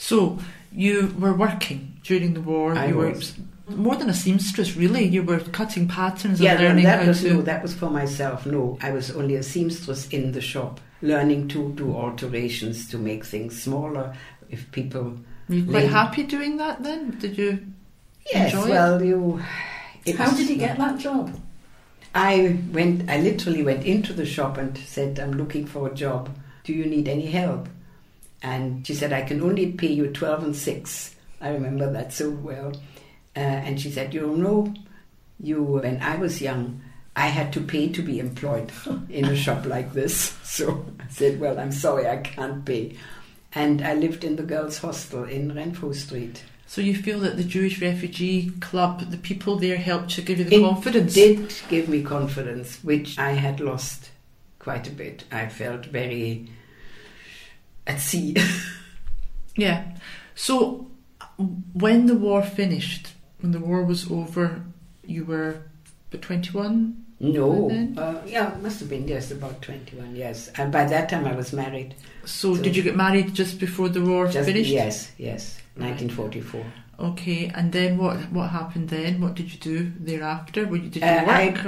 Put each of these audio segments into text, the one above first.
So you were working during the war. I you was. were more than a seamstress, really. You were cutting patterns Yeah, and learning how to... No, that was for myself. No, I was only a seamstress in the shop, learning to do alterations to make things smaller. If people... Were you quite happy doing that then? Did you enjoy it? How did you get that job? I literally went into the shop and said, I'm looking for a job. Do you need any help? And she said, I can only pay you 12 and 6. I remember that so well. And she said, when I was young, I had to pay to be employed in a shop like this. So I said, well, I'm sorry, I can't pay. And I lived in the girls' hostel in Renfrew Street. So you feel that the Jewish Refugee Club, the people there helped you, give you the confidence? It did give me confidence, which I had lost quite a bit. I felt very at sea. Yeah. So when the war finished, when the war was over, you were 21? No. It must have been, yes, about 21, yes. And by that time I was married. So did you get married just before the war finished? Yes, 1944. Okay, and then what happened then? What did you do thereafter? Did you work?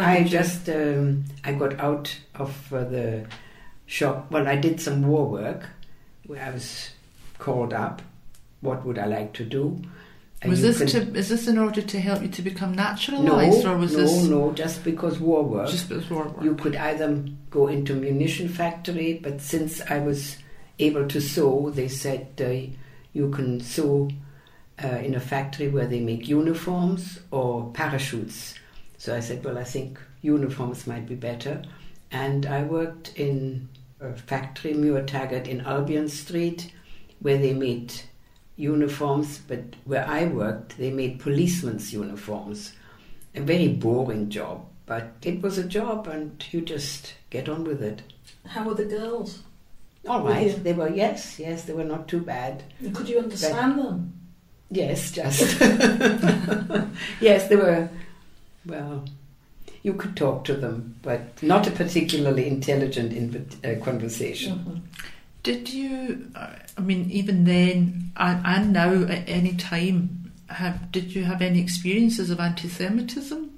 I got out of the shop. Well, I did some war work where I was called up. What would I like to do? Is this in order to help you to become naturalised, or was this? No, just because war work. Just because war work. You could either go into munition factory, but since I was able to sew, they said you can sew in a factory where they make uniforms or parachutes. So I said, well, I think uniforms might be better. And I worked in a factory, Muir Taggart, in Albion Street, where they made uniforms, but where I worked, they made policemen's uniforms. A very boring job, but it was a job and you just get on with it. How were the girls? All right, they were, yes, they were not too bad. Could you understand them? Yes, just. Yes, they were, well, you could talk to them, but not a particularly intelligent conversation. Mm-hmm. Did you, even then and now at any time, did you have any experiences of anti-Semitism?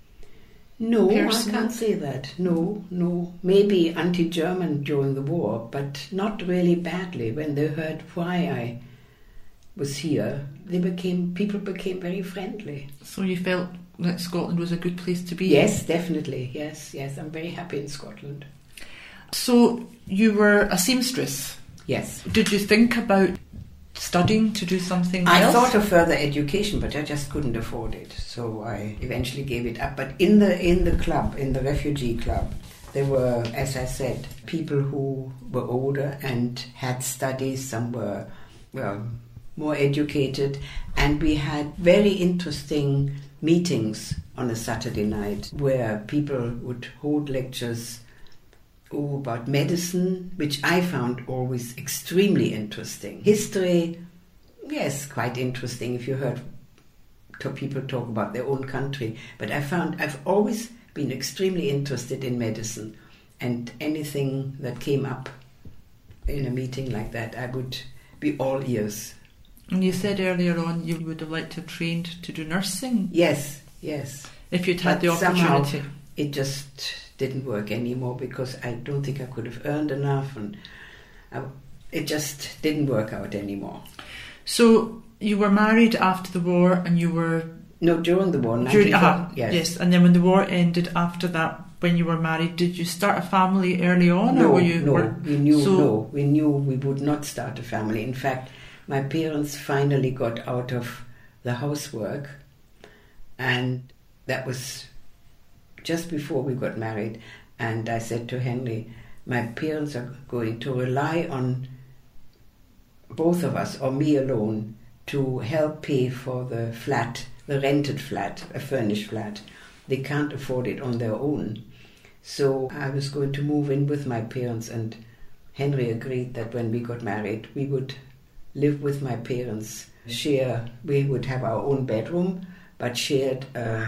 No, Personally? I can't say that. No. Maybe anti-German during the war, but not really badly. When they heard why I was here, people became very friendly. So you felt that Scotland was a good place to be? Yes, definitely. Yes. I'm very happy in Scotland. So you were a seamstress? Yes. Did you think about studying to do something else? I thought of further education, but I just couldn't afford it. So I eventually gave it up. But in the club, in the refugee club, there were, as I said, people who were older and had studies. Some were, more educated. And we had very interesting meetings on a Saturday night where people would hold lectures about medicine, which I found always extremely interesting. History, yes, quite interesting if you heard people talk about their own country. But I've always been extremely interested in medicine, and anything that came up in a meeting like that, I would be all ears. And you said earlier on you would have liked to have trained to do nursing? Yes. If you'd had the opportunity. Somehow it just didn't work anymore because I don't think I could have earned enough, and it just didn't work out anymore. So you were married after the war, and you were... No, during the war. Yes. And then when the war ended after that, when you were married, did you start a family early on? No, or were you we knew we would not start a family. In fact, my parents finally got out of the housework, and that was just before we got married. And I said to Henry, my parents are going to rely on both of us, or me alone, to help pay for the flat, the rented flat, a furnished flat. They can't afford it on their own. So I was going to move in with my parents, and Henry agreed that when we got married, we would live with my parents, we would have our own bedroom, but shared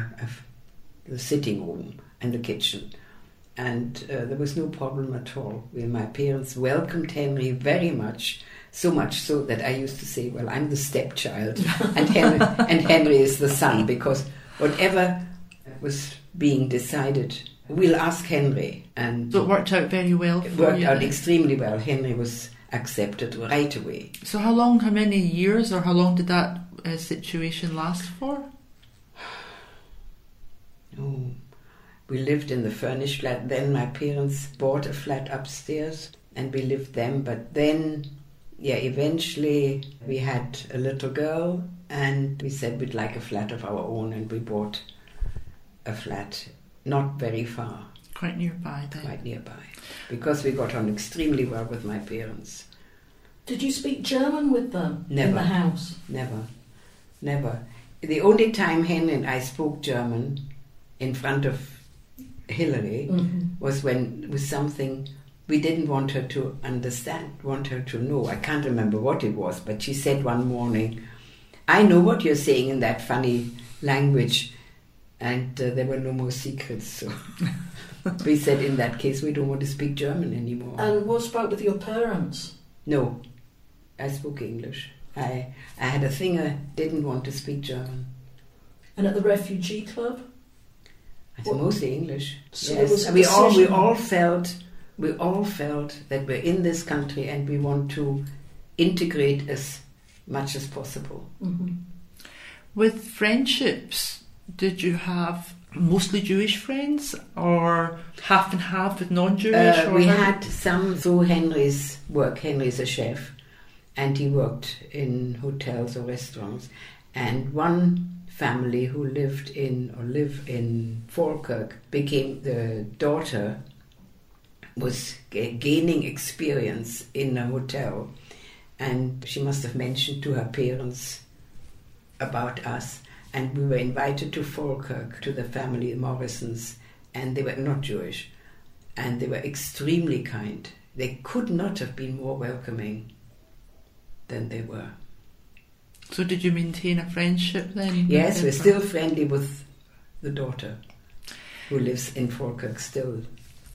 the sitting room and the kitchen. And there was no problem at all. My parents welcomed Henry very much So much so that I used to say, well, I'm the stepchild and Henry is the son, because whatever was being decided, we'll ask Henry. And So it worked out very well it for worked you out then? extremely well. Henry was accepted right away. So how many years or how long did that situation last for? Oh, we lived in the furnished flat. Then my parents bought a flat upstairs and we lived them. But then, eventually we had a little girl and we said we'd like a flat of our own, and we bought a flat not very far, Quite nearby then. quite nearby, because we got on extremely well with my parents. Did you speak German with them in Never. the house? Never. The only time Henry and I spoke German in front of Hillary was when it was something we didn't want her to understand, want her to know. I can't remember what it was, but she said one morning, I know what you're saying in that funny language, and there were no more secrets. So we said, in that case, we don't want to speak German anymore. And what about with your parents? No, I spoke English. I had a thing, I didn't want to speak German. And at the refugee club? It's mostly English. So Yes. it was a we decision. all felt that we're in this country and we want to integrate as much as possible. Mm-hmm. With friendships, did you have mostly Jewish friends or half and half with non-Jewish? or We how- had some through Henry's work. Henry's a chef and he worked in hotels or restaurants. And one family who live in Falkirk became, the daughter was gaining experience in a hotel, and she must have mentioned to her parents about us, and we were invited to Falkirk to the family Morrisons, and they were not Jewish, and they were extremely kind. They could not have been more welcoming than they were. So did you maintain a friendship then? Yes, we're still friendly with the daughter, who lives in Falkirk still